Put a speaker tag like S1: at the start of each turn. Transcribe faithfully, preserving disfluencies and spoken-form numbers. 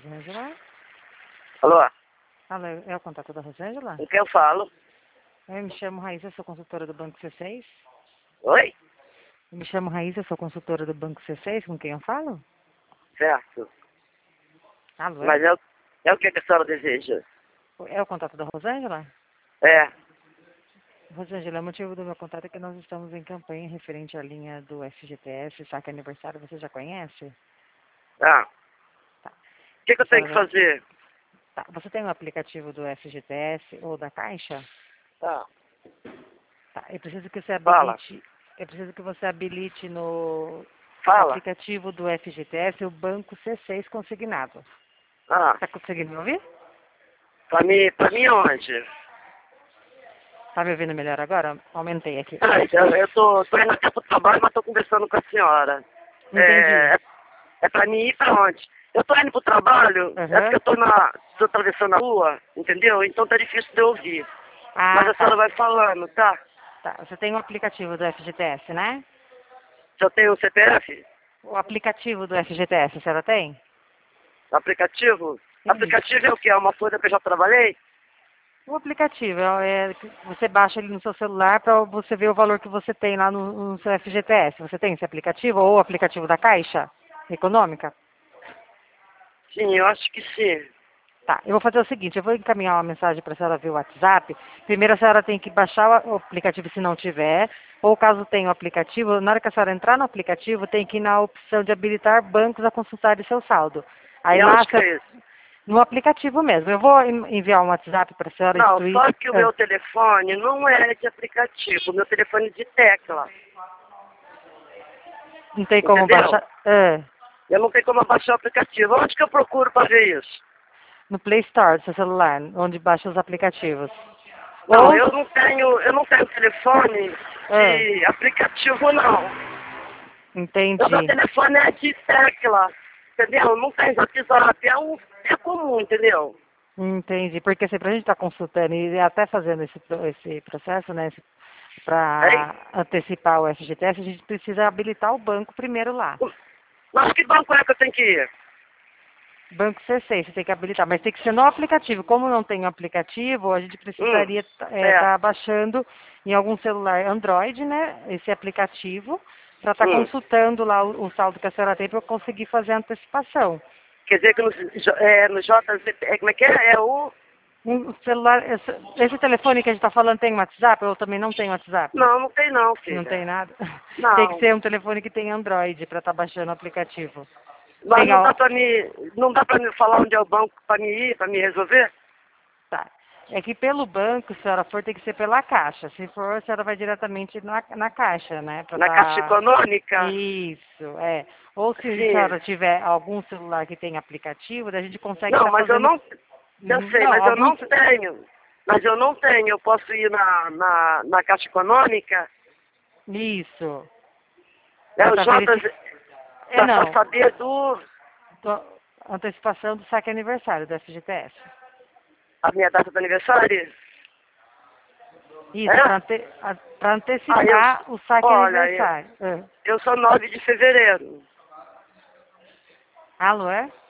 S1: Rosângela.
S2: Alô?
S1: Alô, é o contato da Rosângela?
S2: Com quem eu falo?
S1: Eu me chamo Raíssa, sou consultora do Banco C seis.
S2: Oi?
S1: Eu me chamo Raíssa, sou consultora do Banco C seis, com quem eu falo?
S2: Certo.
S1: Alô, é?
S2: Mas é, o- é o que que a senhora deseja?
S1: É o contato da Rosângela?
S2: É.
S1: Rosângela, o motivo do meu contato é que nós estamos em campanha referente à linha do F G T S, saque aniversário, você já conhece?
S2: Ah.
S1: Tá.
S2: O que que
S1: A
S2: eu tenho
S1: senhora
S2: que
S1: já-
S2: fazer?
S1: Tá. Você tem o aplicativo do F G T S ou da Caixa?
S2: Ah.
S1: Tá. Eu preciso que você
S2: Fala.
S1: habilite, eu preciso que você habilite no
S2: Fala.
S1: aplicativo do F G T S o Banco C seis consignado.
S2: Ah.
S1: Tá conseguindo me ouvir?
S2: Pra mim, pra mim onde?
S1: Tá me ouvindo melhor agora? Aumentei aqui.
S2: Ah, eu, eu tô, tô indo até pro trabalho, mas tô conversando com a senhora.
S1: Entendi.
S2: É, é pra mim ir pra onde? Eu tô indo pro trabalho, é
S1: Aham.
S2: porque eu tô na. tô atravessando a rua, entendeu? Então tá difícil de eu ouvir. Mas
S1: Ah,
S2: a senhora
S1: tá.
S2: vai falando, tá?
S1: Tá. Você tem o aplicativo do F G T S, né?
S2: Se eu tenho o C P F?
S1: O aplicativo do F G T S, a senhora tem?
S2: Aplicativo?
S1: Isso.
S2: Aplicativo é o que? É uma coisa que eu já trabalhei?
S1: O aplicativo é, é você baixa ele no seu celular para você ver o valor que você tem lá no, no seu F G T S. Você tem esse aplicativo ou o aplicativo da Caixa Econômica?
S2: Sim, eu acho que sim.
S1: Tá, eu vou fazer o seguinte, eu vou encaminhar uma mensagem para a senhora via WhatsApp. Primeiro a senhora tem que baixar o aplicativo se não tiver, ou caso tenha o aplicativo, na hora que a senhora entrar no aplicativo, tem que ir na opção de habilitar bancos a consultar seu saldo. Aí
S2: E
S1: lá,
S2: onde que
S1: você-
S2: é isso?
S1: no aplicativo mesmo, eu vou en- enviar um WhatsApp para a senhora
S2: Não,
S1: instruir.
S2: só que o
S1: Ah,
S2: meu telefone não é de aplicativo, o meu telefone é de tecla,
S1: não tem como
S2: entendeu?
S1: baixar. Ah,
S2: Eu não tenho como baixar o aplicativo. Onde que eu procuro para ver isso?
S1: no Play Store do seu celular, onde baixa os aplicativos.
S2: Não,
S1: Ou,
S2: eu não tenho, eu não tenho telefone
S1: ah,
S2: de aplicativo não. O meu
S1: entendi.
S2: telefone é de tecla, entendeu? Não tem WhatsApp, é, um, é comum, entendeu?
S1: Entendi, porque sempre a gente está consultando e até fazendo esse, pro- esse processo, né,
S2: Hein?
S1: para antecipar o F G T S, a gente precisa habilitar o banco primeiro lá.
S2: Mas que banco é que eu tenho que ir?
S1: Banco C seis, você tem que habilitar, mas tem que ser no aplicativo. Como não tem o aplicativo, a gente
S2: Hum,
S1: precisaria estar
S2: certo.
S1: baixando em algum celular Android, né, esse aplicativo, para estar
S2: Hum.
S1: consultando lá o, o saldo que a senhora tem para eu conseguir fazer a antecipação.
S2: Quer dizer que no, J- é, no J Z, é, como é que é? É o...
S1: Um celular, esse, esse telefone que a gente está falando tem WhatsApp? Eu também não tenho WhatsApp.
S2: Não, não tem não,
S1: Não tem
S2: filha.
S1: nada? Tem que
S2: Não.
S1: ser um telefone que tem Android para estar baixando o aplicativo.
S2: Mas
S1: Tem
S2: não dá
S1: a...
S2: pra me, não dá pra me falar onde é o banco pra me ir, pra me resolver?
S1: Tá. É que pelo banco, se a senhora for, tem que ser pela caixa. Se for, a senhora vai diretamente na, na caixa, né? Pra
S2: Na Caixa
S1: tá...
S2: Econômica?
S1: Isso, é. Ou se a
S2: Sim.
S1: senhora tiver algum celular que tem aplicativo, daí a gente consegue
S2: Não,
S1: estar
S2: mas eu
S1: fazendo...
S2: não, eu
S1: Uhum.
S2: sei,
S1: Não,
S2: mas eu
S1: alguns...
S2: não tenho. Mas eu não tenho, eu posso ir na, na, na Caixa Econômica,
S1: Isso.
S2: é
S1: Pra
S2: o
S1: tá
S2: J,
S1: verificando...
S2: Z,
S1: É,
S2: pra, pra
S1: não.
S2: saber do,
S1: Tô- Antecipação do saque aniversário do F G T S.
S2: a minha data do aniversário.
S1: Isso,
S2: É?
S1: para ante... a- pra
S2: Ah, eu,
S1: antecipar o saque
S2: olha, eu,
S1: aniversário. Ah.
S2: eu sou nove de fevereiro.
S1: Alô, é?